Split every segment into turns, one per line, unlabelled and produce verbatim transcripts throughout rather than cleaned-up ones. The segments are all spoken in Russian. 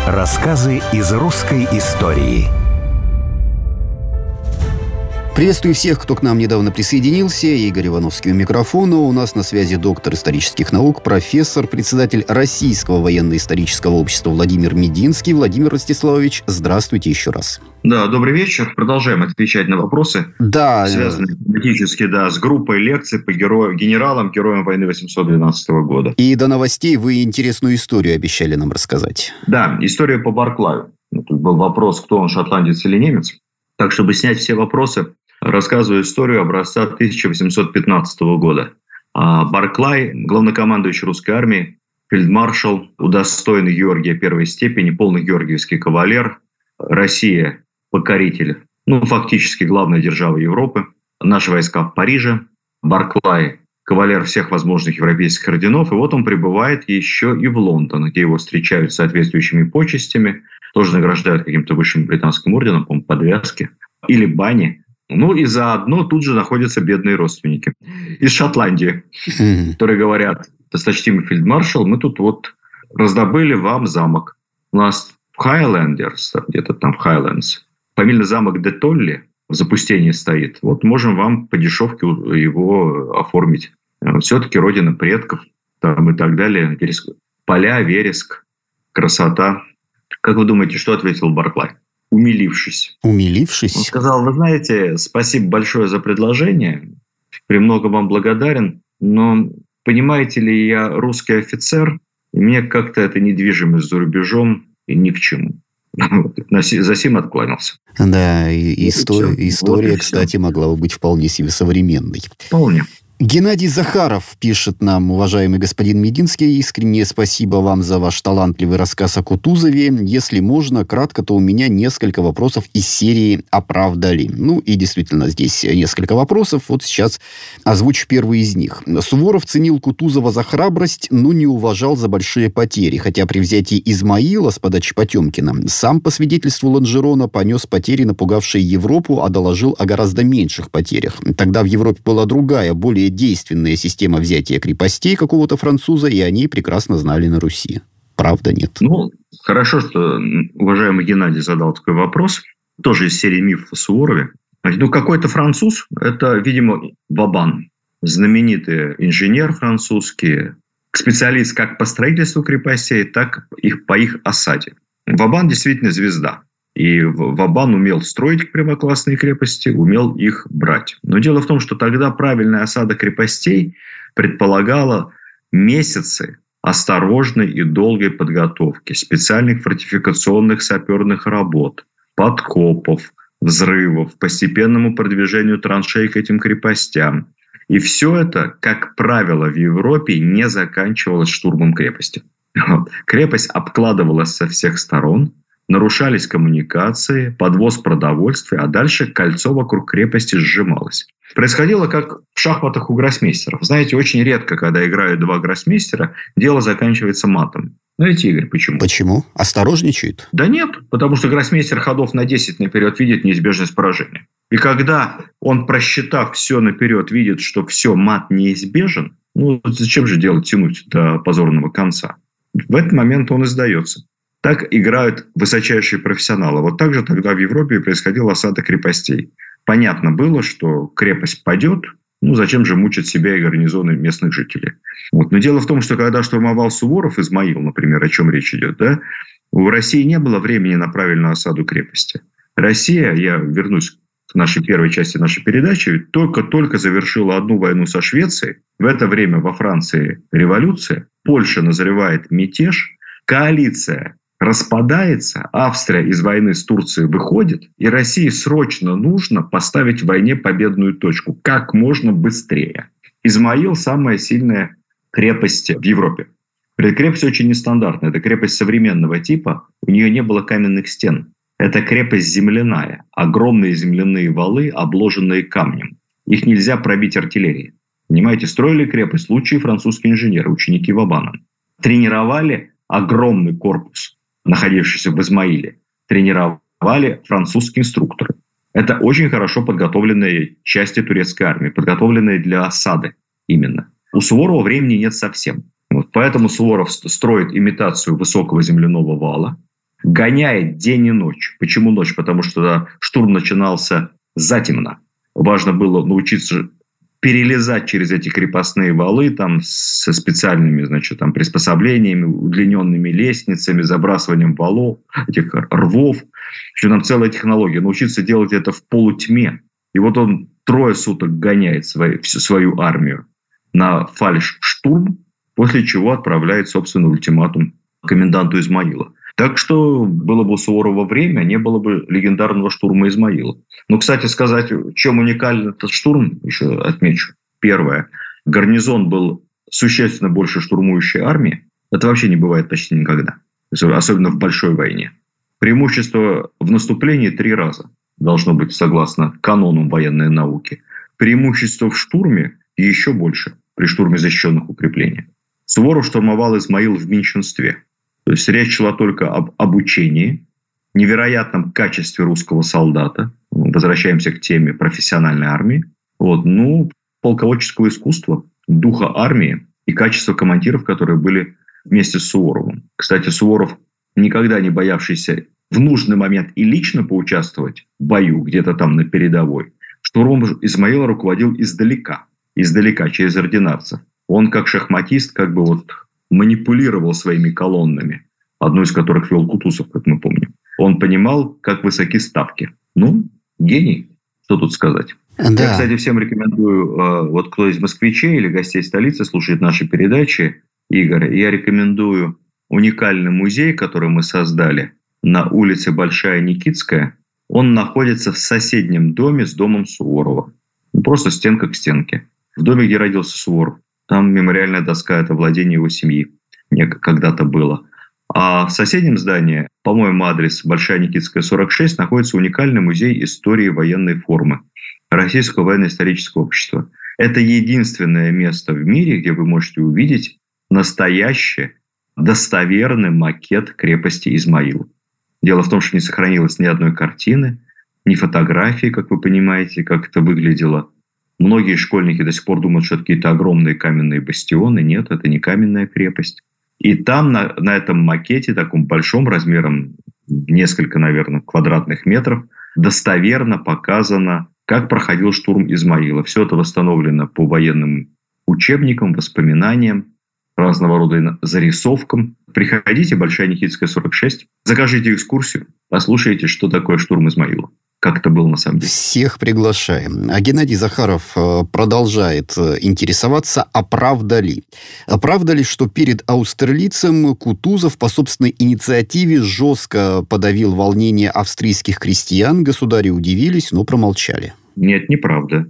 Рассказы из русской истории.
Приветствую всех, кто к нам недавно присоединился. Игорь Ивановский у микрофона. У нас на связи доктор исторических наук, профессор, председатель Российского военно-исторического общества Владимир Мединский. Владимир Ростиславович, здравствуйте еще раз.
Да, добрый вечер. Продолжаем отвечать на вопросы,
да.
связанные тематически да, с группой лекций по герою, генералам, героям войны восемьсот двенадцатого года.
И до новостей вы интересную историю обещали нам рассказать.
Да, история по Барклаю. Тут был вопрос, кто он, шотландец или немец. Так, чтобы снять все вопросы, рассказываю историю образца тысяча восемьсот пятнадцатого года. Барклай, главнокомандующий русской армии, фельдмаршал, удостоенный Георгия первой степени, полный георгиевский кавалер, Россия – покоритель, ну, фактически главная держава Европы, наши войска в Париже, Барклай – кавалер всех возможных европейских орденов, и вот он прибывает еще и в Лондон, где его встречают соответствующими почестями, тоже награждают каким-то высшим британским орденом, по-моему, подвязки, или бани. Ну и заодно тут же находятся бедные родственники из Шотландии, mm-hmm. которые говорят: досточтимый фельдмаршал, мы тут вот раздобыли вам замок. У нас в Хайлендерс, где-то там в Хайлендс, фамильный замок де Толли в запустении стоит. Вот можем вам по дешевке его оформить. Все-таки родина предков там и так далее. Вереск. Поля, вереск, красота. Как вы думаете, что ответил Барклай? Умилившись.
Умилившись?
Он сказал: вы знаете, спасибо большое за предложение. Премного вам благодарен. Но понимаете ли, я русский офицер. И мне как-то эта недвижимость за рубежом и ни к чему. Засим откланялся.
Да, и история,
вот
история
вот
кстати,
все.
могла бы быть вполне себе современной.
Вполне.
Геннадий Захаров пишет нам: уважаемый господин Мединский, искреннее спасибо вам за ваш талантливый рассказ о Кутузове. Если можно, кратко, то у меня несколько вопросов из серии «Оправда ли?». Ну, и действительно, здесь несколько вопросов. Вот сейчас озвучу первый из них. Суворов ценил Кутузова за храбрость, но не уважал за большие потери. Хотя при взятии Измаила с подачи Потемкина сам, по свидетельству Лонжерона, понес потери, напугавшие Европу, а доложил о гораздо меньших потерях. Тогда в Европе была другая, более действенная система взятия крепостей какого-то француза, и они прекрасно знали на Руси. Правда, нет?
Ну, хорошо, что уважаемый Геннадий задал такой вопрос. Тоже из серии мифов о Суворове. Ну, какой-то француз, это, видимо, Вабан. Знаменитый инженер французский, специалист как по строительству крепостей, так и по их осаде. Вабан действительно звезда. И Вабан умел строить первоклассные крепости, умел их брать. Но дело в том, что тогда правильная осада крепостей предполагала месяцы осторожной и долгой подготовки, специальных фортификационных саперных работ, подкопов, взрывов, постепенному продвижению траншей к этим крепостям. И все это, как правило, в Европе не заканчивалось штурмом крепости. Крепость обкладывалась со всех сторон, нарушались коммуникации, подвоз продовольствия, а дальше кольцо вокруг крепости сжималось. Происходило как в шахматах у гроссмейстеров. Знаете, очень редко, когда играют два гроссмейстера, дело заканчивается матом. Знаете, Игорь, почему?
Почему? Осторожничают?
Да нет, потому что гроссмейстер ходов на десять наперед видит неизбежность поражения. И когда он, просчитав все наперед, видит, что все, мат неизбежен, ну зачем же делать, тянуть до позорного конца? В этот момент он и сдается. Так играют высочайшие профессионалы. Вот так же тогда в Европе происходила осада крепостей. Понятно было, что крепость падет. Ну, зачем же мучить себя и гарнизоны местных жителей? Вот. Но дело в том, что когда штурмовал Суворов Измаил, например, о чем речь идет, да, у России не было времени на правильную осаду крепости. Россия, я вернусь к нашей первой части нашей передачи, только-только завершила одну войну со Швецией. В это время во Франции революция, Польша назревает мятеж, коалиция распадается, Австрия из войны с Турцией выходит, и России срочно нужно поставить в войне победную точку как можно быстрее. Измаил – самая сильная крепость в Европе. Крепость очень нестандартная. Это крепость современного типа. У нее не было каменных стен. Это крепость земляная. Огромные земляные валы, обложенные камнем. Их нельзя пробить артиллерией. Понимаете, строили крепость лучшие французские инженеры, ученики Вабана. Тренировали огромный корпус, находившийся в Измаиле. Тренировали французские инструкторы. Это очень хорошо подготовленные части турецкой армии, подготовленные для осады именно. У Суворова времени нет совсем. Вот поэтому Суворов строит имитацию высокого земляного вала. гоняет день и ночь. Почему ночь? Потому что штурм начинался затемно. Важно было научиться перелезать через эти крепостные валы там, со специальными, значит, там, приспособлениями, удлиненными лестницами, забрасыванием валов, этих рвов. Еще там целая технология. Научиться делать это в полутьме. И вот он трое суток гоняет свою, свою армию на фальш-штурм, после чего отправляет, собственно, ультиматум коменданту Измаила. Так что было бы у Суворова время, не было бы легендарного штурма Измаила. Но, кстати сказать, чем уникален этот штурм, еще отмечу. Первое. Гарнизон был существенно больше штурмующей армии. Это вообще не бывает почти никогда. Особенно в большой войне. Преимущество в наступлении три раза. Должно быть, согласно канонам военной науки. Преимущество в штурме еще больше. При штурме защищенных укреплений. Суворов штурмовал Измаил в меньшинстве. То есть речь шла только об обучении, невероятном качестве русского солдата. Возвращаемся к теме профессиональной армии. Вот. Ну, полководческого искусства, духа армии и качества командиров, которые были вместе с Суворовым. Кстати, Суворов, никогда не боявшийся в нужный момент и лично поучаствовать в бою, где-то там на передовой, штурмом Измаила руководил издалека. Издалека, через ординарцев. Он, как шахматист, как бы вот манипулировал своими колоннами, одну из которых вел Кутузов, как мы помним. Он понимал, как высоки ставки. Ну, гений, что тут сказать. Да. Я, кстати, всем рекомендую, вот кто из москвичей или гостей столицы слушает наши передачи, Игорь, я рекомендую уникальный музей, который мы создали на улице Большая Никитская. Он находится в соседнем доме с домом Суворова. Просто стенка к стенке. В доме, где родился Суворов. Там мемориальная доска – это владение его семьи. Когда-то было. А в соседнем здании, по-моему, адрес Большая Никитская, сорок шесть, находится уникальный музей истории военной формы Российского военно-исторического общества. Это единственное место в мире, где вы можете увидеть настоящий, достоверный макет крепости Измаил. Дело в том, что не сохранилось ни одной картины, ни фотографии, как вы понимаете, как это выглядело. Многие школьники до сих пор думают, что это какие-то огромные каменные бастионы. Нет, это не каменная крепость. И там на, на этом макете, таком большом, размером несколько, наверное, квадратных метров, достоверно показано, как проходил штурм Измаила. Все это восстановлено по военным учебникам, воспоминаниям, разного рода зарисовкам. Приходите, Большая Никитская, сорок шесть, закажите экскурсию, послушайте, что такое штурм Измаила. Как это было на самом деле.
Всех приглашаем. А Геннадий Захаров продолжает интересоваться, а правда ли? А правда ли, что перед Аустерлицем Кутузов по собственной инициативе жестко подавил волнение австрийских крестьян? Государи удивились, но промолчали.
Нет, неправда.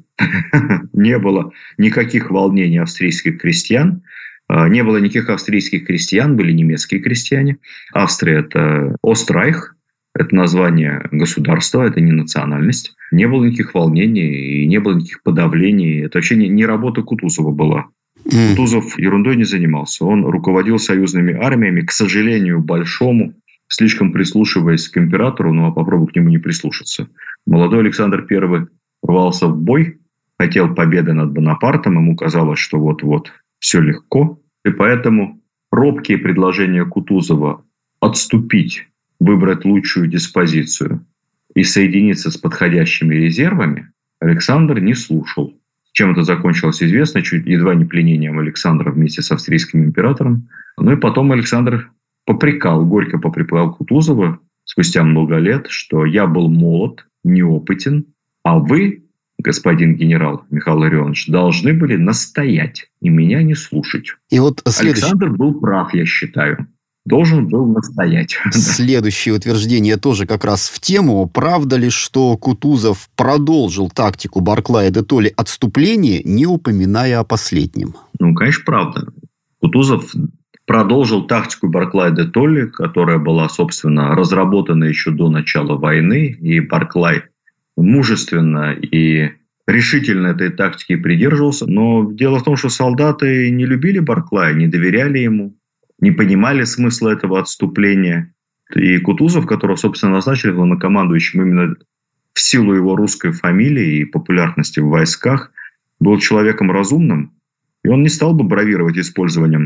Не было никаких волнений австрийских крестьян. Не было никаких австрийских крестьян, были немецкие крестьяне. Австрия – это Острайх. Это название государства, это не национальность. Не было никаких волнений и не было никаких подавлений. Это вообще не, не работа Кутузова была. Mm. Кутузов ерундой не занимался. Он руководил союзными армиями, к сожалению, большому, слишком прислушиваясь к императору, ну а попробуй к нему не прислушаться. Молодой Александр Первый рвался в бой, хотел победы над Бонапартом, ему казалось, что вот-вот все легко. И поэтому робкие предложения Кутузова отступить, выбрать лучшую диспозицию и соединиться с подходящими резервами, Александр не слушал. Чем это закончилось, известно, чуть едва не пленением Александра вместе с австрийским императором. Ну и потом Александр попрекал, горько попрекал Кутузова спустя много лет, что я был молод, неопытен, а вы, господин генерал Михаил Ларионович, должны были настоять и меня не слушать.
И вот следующий...
Александр был прав, я считаю. Должен был настоять.
Следующее утверждение тоже как раз в тему. Правда ли, что Кутузов продолжил тактику Барклая де Толли отступления, не упоминая о последнем?
Ну, конечно, правда. Кутузов продолжил тактику Барклая де Толли, которая была, собственно, разработана еще до начала войны. И Барклай мужественно и решительно этой тактики придерживался. Но дело в том, что солдаты не любили Барклая, не доверяли ему, не понимали смысла этого отступления. И Кутузов, которого, собственно, назначили главнокомандующим именно в силу его русской фамилии и популярности в войсках, был человеком разумным. И он не стал бы бравировать использованием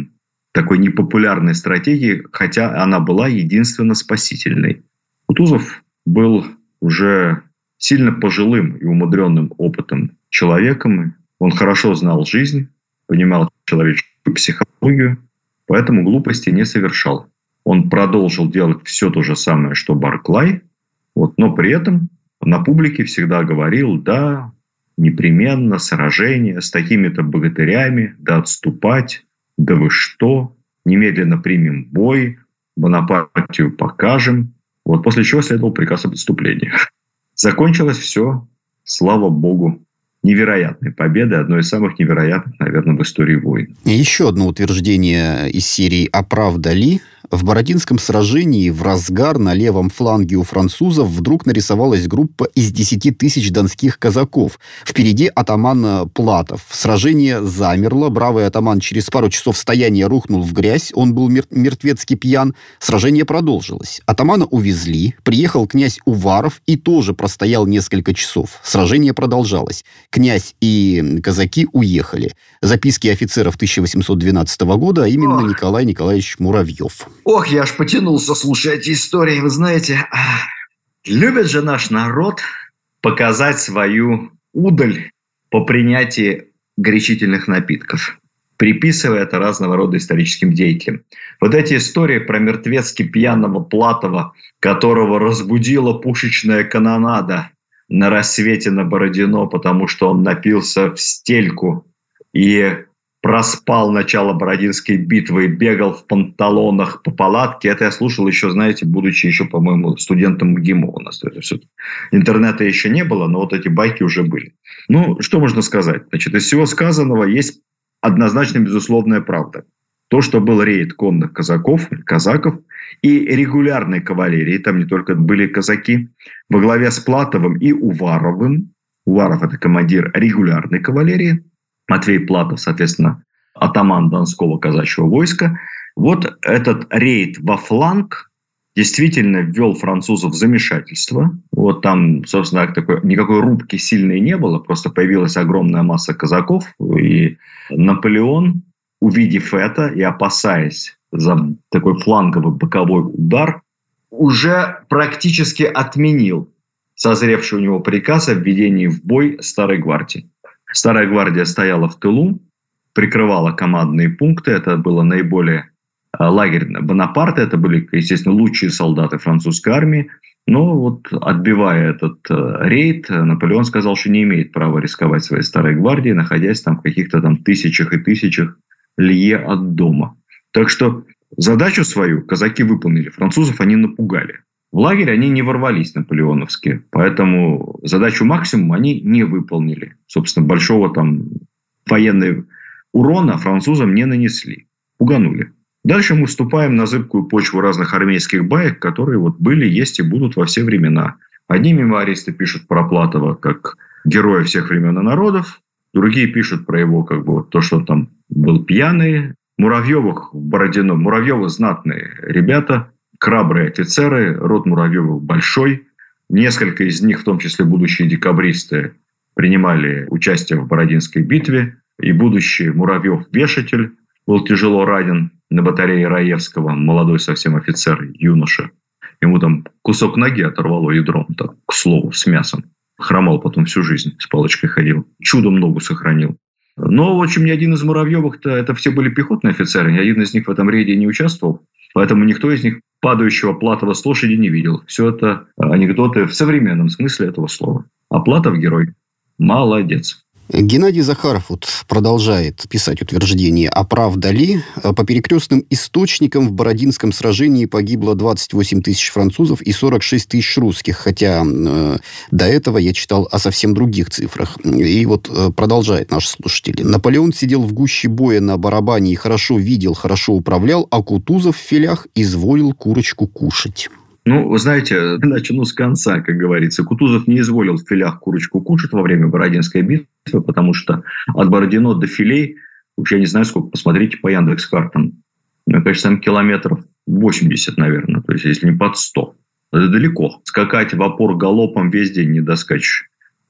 такой непопулярной стратегии, хотя она была единственно спасительной. Кутузов был уже сильно пожилым и умудренным опытом человеком. Он хорошо знал жизнь, понимал человеческую психологию, поэтому глупости не совершал. Он продолжил делать все то же самое, что Барклай, вот, но при этом на публике всегда говорил: да, непременно сражение с такими-то богатырями, да отступать, да вы что, немедленно примем бой, Бонапартию покажем. Вот после чего следовал приказ об отступлении. Закончилось все, слава богу, невероятной победой, одной из самых невероятных, наверное, в истории войн.
Еще одно утверждение из серии «А правда ли?». В Бородинском сражении в разгар на левом фланге у французов вдруг нарисовалась группа из десяти тысяч донских казаков. Впереди атаман Платов. Сражение замерло. Бравый атаман через пару часов стояния рухнул в грязь. Он был мер- мертвецки пьян. Сражение продолжилось. Атамана увезли. Приехал князь Уваров и тоже простоял несколько часов. Сражение продолжалось. Князь и казаки уехали. Записки офицеров тысяча восемьсот двенадцатого года, а именно Ох. Николай Николаевич Муравьев.
Ох, я аж потянулся, слушая эти истории. Вы знаете, любит же наш народ показать свою удаль по принятии горячительных напитков, приписывая это разного рода историческим деятелям. Вот эти истории про мертвецки пьяного Платова, которого разбудила пушечная канонада на рассвете на Бородино, потому что он напился в стельку и проспал начало Бородинской битвы и бегал в панталонах по палатке. Это я слушал еще, знаете, будучи еще, по-моему, студентом МГИМО у нас. Это все. Интернета еще не было, но вот эти байки уже были. Ну, что можно сказать? Значит, из всего сказанного есть однозначно безусловная правда. То, что был рейд конных казаков, казаков и регулярной кавалерии, там не только были казаки, во главе с Платовым и Уваровым. Уваров – это командир регулярной кавалерии. Матвей Платов, соответственно, атаман Донского казачьего войска. Вот этот рейд во фланг действительно ввел французов в замешательство. Вот там, собственно, такой, никакой рубки сильной не было, просто появилась огромная масса казаков. И Наполеон, увидев это и опасаясь за такой фланговый боковой удар, уже практически отменил созревший у него приказ о введении в бой Старой гвардии. Старая гвардия стояла в тылу, прикрывала командные пункты. Это было наиболее лагерь Бонапарта. Это были, естественно, лучшие солдаты французской армии. Но вот отбивая этот рейд, Наполеон сказал, что не имеет права рисковать своей Старой гвардией, находясь там в каких-то там тысячах и тысячах лье от дома. Так что задачу свою казаки выполнили. Французов они напугали. В лагерь они не ворвались наполеоновские, поэтому задачу максимум они не выполнили. Собственно, большого там военного урона французам не нанесли. Пуганули. Дальше мы вступаем на зыбкую почву разных армейских баек, которые вот были, есть и будут во все времена. Одни мемуаристы пишут про Платова как героя всех времен и народов, другие пишут про его как бы вот то, что он там был пьяный. Муравьевых в Бородино. Муравьевы знатные ребята. Храбрые офицеры, род Муравьевых большой. Несколько из них, в том числе будущие декабристы, принимали участие в Бородинской битве. И будущий Муравьев-вешатель был тяжело ранен на батарее Раевского. Молодой совсем офицер, юноша. Ему там кусок ноги оторвало ядром, так, к слову, с мясом. Хромал потом всю жизнь, с палочкой ходил. Чудом ногу сохранил. Но, в общем, ни один из Муравьевых-то, это все были пехотные офицеры. Ни один из них в этом рейде не участвовал. Поэтому никто из них падающего Платова с лошади не видел. Все это анекдоты в современном смысле этого слова. А Платов герой. Молодец.
Геннадий Захаров вот продолжает писать утверждение. А правда ли? По перекрестным источникам в Бородинском сражении погибло двадцать восемь тысяч французов и сорок шесть тысяч русских. Хотя э, до этого я читал о совсем других цифрах. И вот э, продолжает наш слушатель. Наполеон сидел в гуще боя на барабане и хорошо видел, хорошо управлял, а Кутузов в филях изволил курочку кушать.
Ну, вы знаете, начну с конца, как говорится. Кутузов не изволил в филях курочку кушать во время Бородинской битвы, потому что от Бородино до филей, уж я не знаю сколько, посмотрите по Яндекс.Картам. Мне кажется, там километров восемьдесят, наверное, то есть если не под сто. Это далеко. Скакать в опор галопом весь день не доскачешь.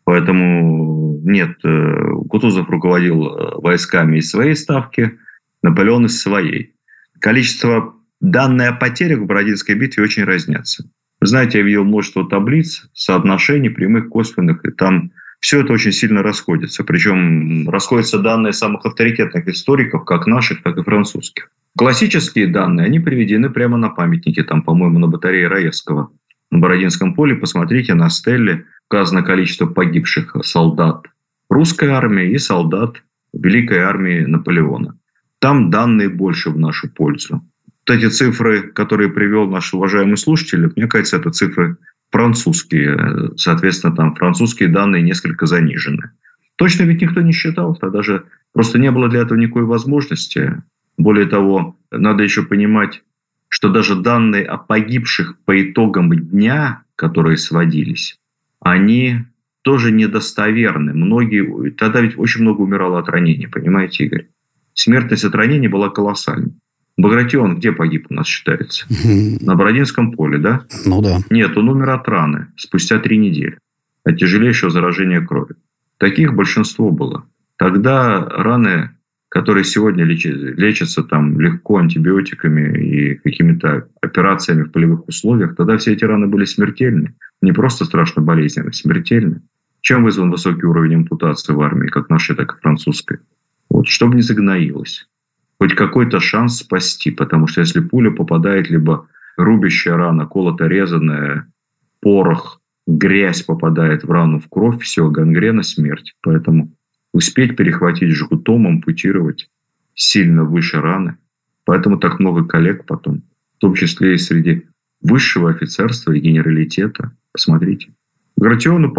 Поэтому нет, Кутузов руководил войсками из своей ставки, Наполеон из своей. количество данные о потерях в Бородинской битве очень разнятся. Вы знаете, я видел множество таблиц, соотношений, прямых, косвенных, и там все это очень сильно расходится. Причем расходятся данные самых авторитетных историков, как наших, так и французских. Классические данные, они приведены прямо на памятнике, там, по-моему, на батарее Раевского. На Бородинском поле, посмотрите, на стелле указано количество погибших солдат русской армии и солдат Великой армии Наполеона. Там данные больше в нашу пользу. Вот эти цифры, которые привел наш уважаемый слушатель, мне кажется, это цифры французские. Соответственно, там французские данные несколько занижены. Точно ведь никто не считал, тогда же просто не было для этого никакой возможности. Более того, надо еще понимать, что даже данные о погибших по итогам дня, которые сводились, они тоже недостоверны. Многие, тогда ведь очень много умирало от ранений, понимаете, Игорь? Смертность от ранений была колоссальной. Багратион где погиб у нас считается? На Бородинском поле, да?
Ну да.
Нет, он умер от раны спустя три недели. От тяжелейшего заражения крови. Таких большинство было. Тогда раны, которые сегодня лечат, лечатся там легко антибиотиками и какими-то операциями в полевых условиях, тогда все эти раны были смертельны. Не просто страшно болезненны, смертельны. Чем вызван высокий уровень ампутации в армии, как нашей, так и французской? Вот, чтобы не загноилось. Хоть какой-то шанс спасти, потому что если пуля попадает, либо рубящая рана, колото-резаная, порох, грязь попадает в рану, в кровь, все, гангрена, смерть. Поэтому успеть перехватить жгутом, ампутировать сильно выше раны. Поэтому так много коллег потом, в том числе и среди высшего офицерства и генералитета. Посмотрите. Багратиону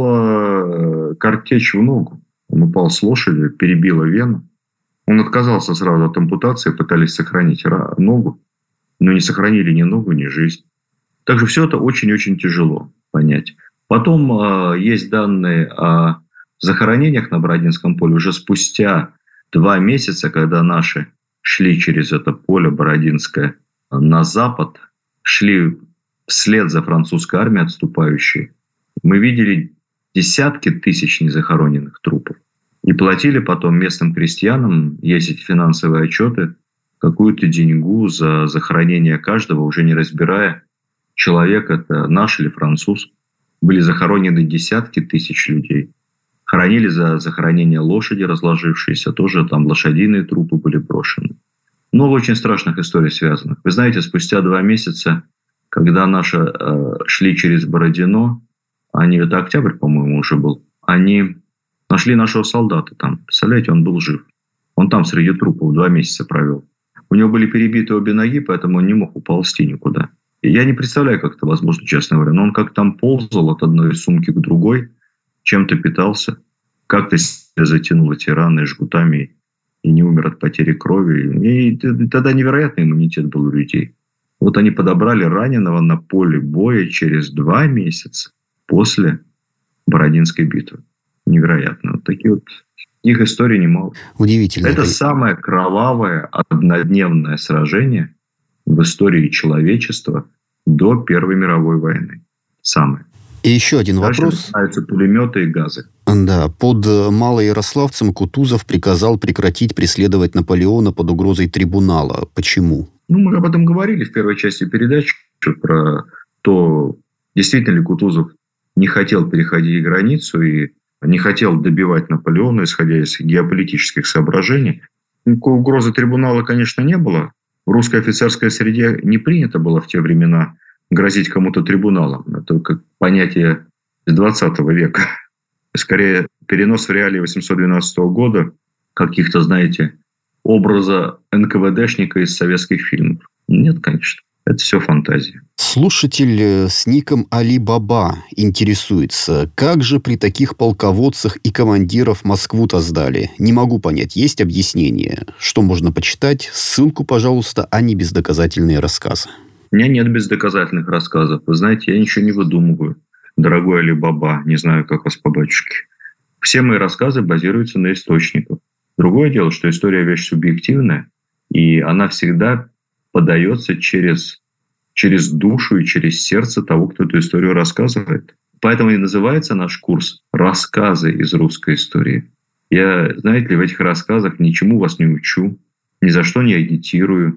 попала картечь в ногу. Он упал с лошади, перебила вену. Он отказался сразу от ампутации, пытались сохранить ногу, но не сохранили ни ногу, ни жизнь. Также все это очень-очень тяжело понять. Потом э, есть данные о захоронениях на Бородинском поле уже спустя два месяца, когда наши шли через это поле Бородинское на запад, шли вслед за французской армией отступающей. Мы видели десятки тысяч незахороненных трупов. И платили потом местным крестьянам, есть эти финансовые отчеты, какую-то деньгу за захоронение каждого, уже не разбирая, человек это наш или француз. Были захоронены десятки тысяч людей. Хоронили за захоронение лошади разложившиеся, тоже там лошадиные трупы были брошены. Много очень страшных историй связанных. Вы знаете, спустя два месяца, когда наши э, шли через Бородино, они, это октябрь, по-моему, уже был, они нашли нашего солдата там. Представляете, он был жив. Он там среди трупов два месяца провел. У него были перебиты обе ноги, поэтому он не мог уползти никуда. И я не представляю, как это возможно, честно говоря. Но он как там ползал от одной сумки к другой, чем-то питался, как-то себя затянул эти раны жгутами и не умер от потери крови. И тогда невероятный иммунитет был у людей. Вот они подобрали раненого на поле боя через два месяца после Бородинской битвы. Невероятно. Вот такие вот их историй немало.
Удивительно.
Это,
это
самое кровавое однодневное сражение в истории человечества до Первой мировой войны. Самое.
И еще один
Дальше
вопрос.
начинаются пулеметы и газы.
Да, под Малоярославцем Кутузов приказал прекратить преследовать Наполеона под угрозой трибунала. Почему?
Ну, мы об этом говорили в первой части передачи, про то, действительно ли Кутузов не хотел переходить границу и не хотел добивать Наполеона, исходя из геополитических соображений. Никакой угрозы трибунала, конечно, не было. В русской офицерской среде не принято было в те времена грозить кому-то трибуналом. Это как понятие из двадцатого века. Скорее, перенос в реалии восемьсот двенадцатого года каких-то, знаете, образа эн ка вэ дэшника из советских фильмов. Нет, конечно. Это все фантазия.
Слушатель с ником Али Баба интересуется, как же при таких полководцах и командиров Москву-то сдали? Не могу понять, есть объяснение? Что можно почитать? Ссылку, пожалуйста, а не бездоказательные рассказы.
У меня нет бездоказательных рассказов. Вы знаете, я ничего не выдумываю. Дорогой Али Баба, не знаю, как вас по батюшке. Все мои рассказы базируются на источниках. Другое дело, что история вещь субъективная, и она всегда подается через, через душу и через сердце того, кто эту историю рассказывает. Поэтому и называется наш курс «Рассказы из русской истории». Я, знаете ли, в этих рассказах ничему вас не учу, ни за что не агитирую,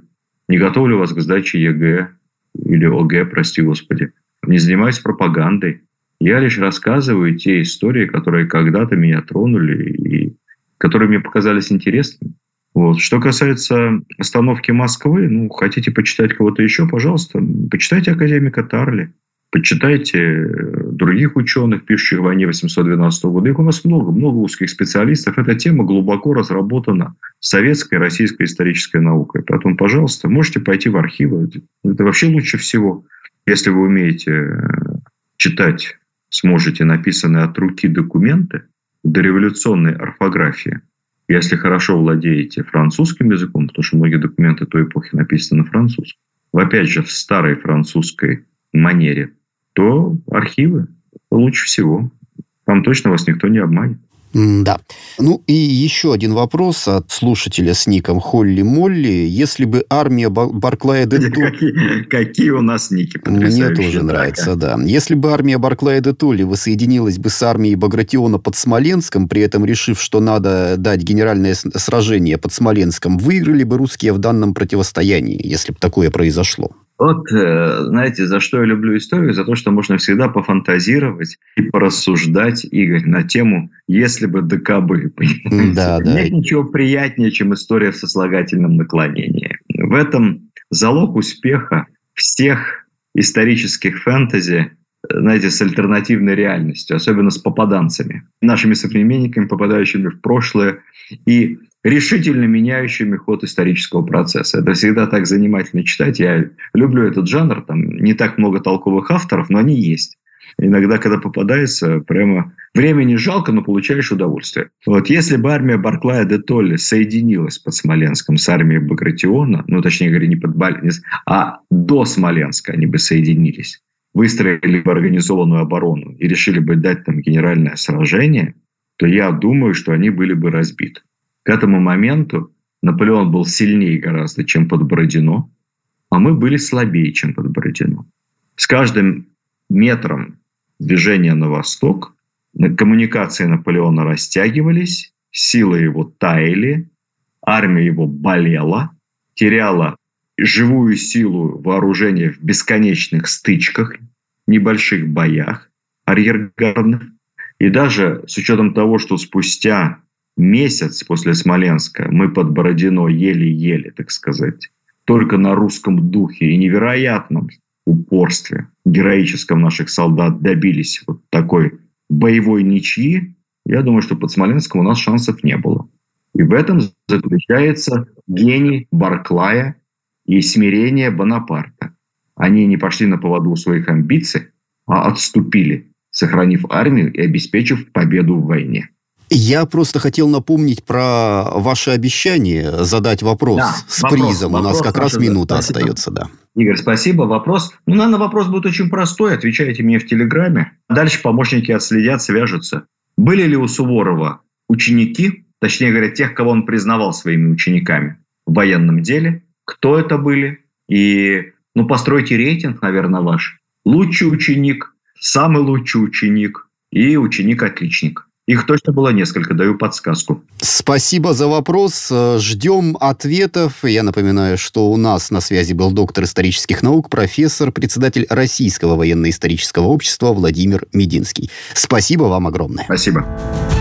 Не готовлю вас к сдаче ЕГЭ или ОГЭ, прости господи. Не занимаюсь пропагандой. Я лишь рассказываю те истории, которые когда-то меня тронули и которые мне показались интересными. Вот. Что касается остановки Москвы, ну, хотите почитать кого-то еще, пожалуйста, почитайте академика Тарли, почитайте других ученых, пишущих в войне восемьсот двенадцатого года. Их у нас много, много узких специалистов. Эта тема глубоко разработана советской и российской исторической наукой. Поэтому, пожалуйста, можете пойти в архивы. Это вообще лучше всего. Если вы умеете читать, сможете написанные от руки документы в дореволюционной орфографии. Если хорошо владеете французским языком, потому что многие документы той эпохи написаны на французском, опять же, в старой французской манере, то архивы лучше всего. Там точно вас никто не обманет.
Да. Ну и еще один вопрос от слушателя с ником Холли Молли. Если бы армия Барклая де Толли...
Какие, какие у нас ники
Мне тоже нравится, да. Если бы армия Барклая де Толли воссоединилась бы с армией Багратиона под Смоленском, при этом решив, что надо дать генеральное сражение под Смоленском, выиграли бы русские в данном противостоянии, если бы такое произошло?
Вот, знаете, за что я люблю историю? За то, что можно всегда пофантазировать и порассуждать, Игорь, на тему «если бы да кабы».
Да, да.
Нет ничего приятнее, чем история в сослагательном наклонении. В этом залог успеха всех исторических фэнтези, знаете, с альтернативной реальностью, особенно с попаданцами, нашими современниками, попадающими в прошлое и решительно меняющими ход исторического процесса. Это всегда так занимательно читать. Я люблю этот жанр. Там не так много толковых авторов, но они есть. Иногда, когда попадается, прямо времени жалко, но получаешь удовольствие. Вот если бы армия Барклая де Толли соединилась под Смоленском с армией Багратиона, ну, точнее говоря, не под Смоленском, а до Смоленска они бы соединились, выстроили бы организованную оборону и решили бы дать там генеральное сражение, то я думаю, что они были бы разбиты. К этому моменту Наполеон был сильнее гораздо, чем под Бородино, а мы были слабее, чем под Бородино. С каждым метром движения на восток коммуникации Наполеона растягивались, силы его таяли, армия его болела, теряла живую силу вооружения в бесконечных стычках, небольших боях арьергардных. И даже с учетом того, что спустя месяц после Смоленска мы под Бородино еле-еле, так сказать, только на русском духе и невероятном упорстве героическом наших солдат добились вот такой боевой ничьи, я думаю, что под Смоленском у нас шансов не было. И в этом заключается гений Барклая и смирение Бонапарта. Они не пошли на поводу своих амбиций, а отступили, сохранив армию и обеспечив победу в войне.
Я просто хотел напомнить про ваше обещание задать вопрос да, с вопрос, призом. Вопрос, У нас как раз минута да, остается. Да.
Игорь, спасибо. Вопрос. Ну, наверное, вопрос будет очень простой. Отвечайте мне в Телеграме. Дальше помощники отследят, свяжутся. Были ли у Суворова ученики, точнее говоря, тех, кого он признавал своими учениками в военном деле? Кто это были? И, ну, постройте рейтинг, наверное, ваш. Лучший ученик, самый лучший ученик и ученик-отличник. Их точно было несколько, даю подсказку.
Спасибо за вопрос. Ждем ответов. Я напоминаю, что у нас на связи был доктор исторических наук, профессор, председатель Российского военно-исторического общества Владимир Мединский. Спасибо вам огромное.
Спасибо.